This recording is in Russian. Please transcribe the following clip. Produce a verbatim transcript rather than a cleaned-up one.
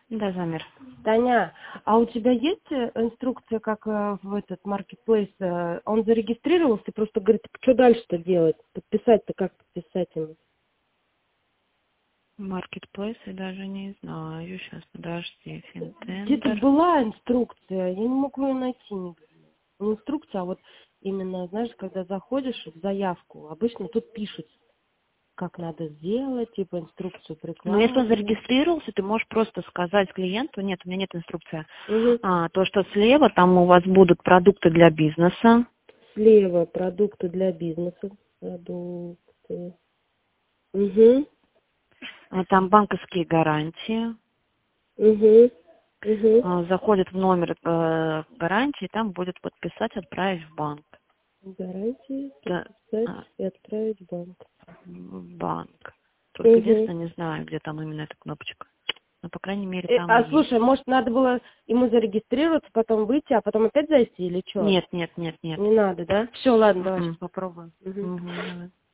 Да, замер. Таня, а у тебя есть э, инструкция, как э, в этот маркетплейс? э, Он зарегистрировался, просто говорит, что дальше-то делать? Подписать-то как подписать ему? Маркетплейс, я даже не знаю. Сейчас, подожди. Где-то Финтендер. была инструкция, я не могу ее найти нигде. Не инструкция, а вот именно, знаешь, когда заходишь в заявку, обычно тут пишут, как надо сделать, типа инструкцию Ну, если он прикладывать. зарегистрировался, ты можешь просто сказать клиенту, нет, у меня нет инструкции, Угу. а, то, что слева там у вас будут продукты для бизнеса, Слева продукты для бизнеса. Продукты. Угу. а, там банковские гарантии, Угу. Угу. а, заходит в номер э, гарантии, там будет подписать, отправить в банк. Гарантии Да, подписать а, и отправить в банк. в банк. Только Угу. единственное, не знаю, где там именно эта кнопочка. Но, по крайней мере, Э, там и а есть. слушай, может надо было ему зарегистрироваться, потом выйти, а потом опять зайти или что? Нет, нет, нет, нет. Не надо, да? Все, ладно, давай М-м. сейчас попробуем. Мгм. Мгм, давай.